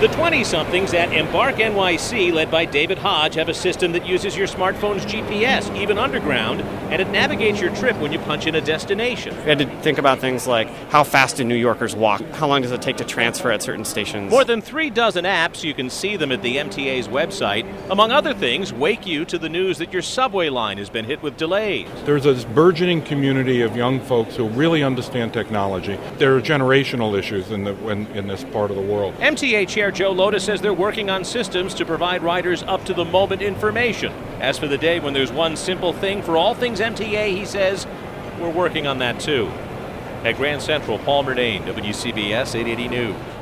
The 20-somethings at Embark NYC, led by David Hodge, have a system that uses your smartphone's GPS, even underground, and it navigates your trip when you punch in a destination. We had to think about things like how fast do New Yorkers walk? How long does it take to transfer at certain stations? More than 3 dozen apps, you can see them at the MTA's website. Among other things, wake you to the news that your subway line has been hit with delays. There's a burgeoning community of young folks who really understand technology. There are generational issues in this part of the world. MTA Chair Joe Lota says they're working on systems to provide riders up-to-the-moment information. As for the day when there's one simple thing for all things MTA, he says, we're working on that too. At Grand Central, Paul Murnane, WCBS 880 News.